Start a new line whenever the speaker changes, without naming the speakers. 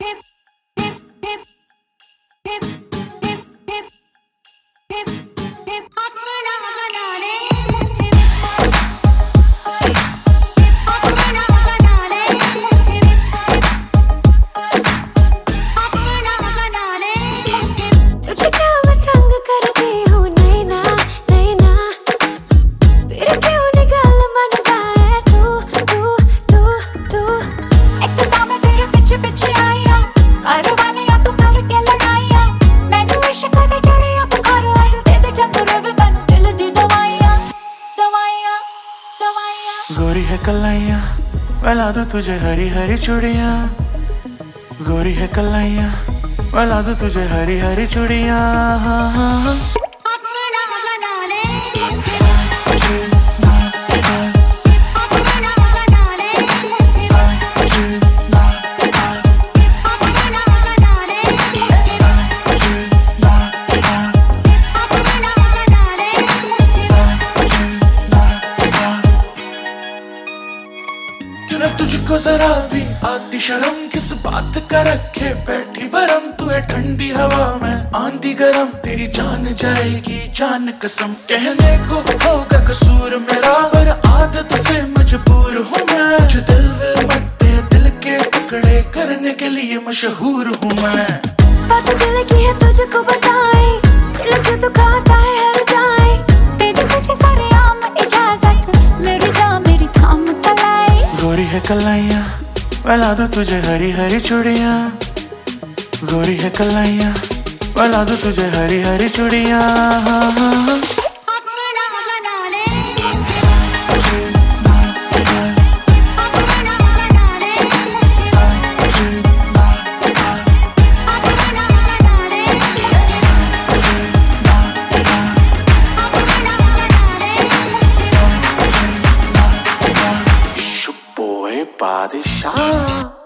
गोरी है कलाइयाँ मिला दूं तुझे हरी हरी चूड़ियाँ। गोरी है कलाइयाँ मिला दूं तुझे हरी हरी चूड़ियाँ। तुझको जरा भी आती शर्म किस बात का रखे बैठी बरम। तू है ठंडी हवा में आंधी गरम, तेरी जान जाएगी जान कसम। कहने को होगा कसूर मेरा पर आदत से मजबूर हूँ मैं। जो दिल विल मट्टे दिल के टुकड़े करने के लिए मशहूर हूँ मैं।
बात दिल की है तुझको बताए, दिल क्यों दुखाता है हर जाए। तेरी मुझे सारे आम इजाजत, मेरी जान मेरी थाम तलाई।
गोरी है कलाइयाँ मिला दूं तुझे हरी हरी चूड़ियाँ। गोरी है कलाइयाँ मिला दूं तुझे हरी हरी चूड़ियाँ। बादशाह।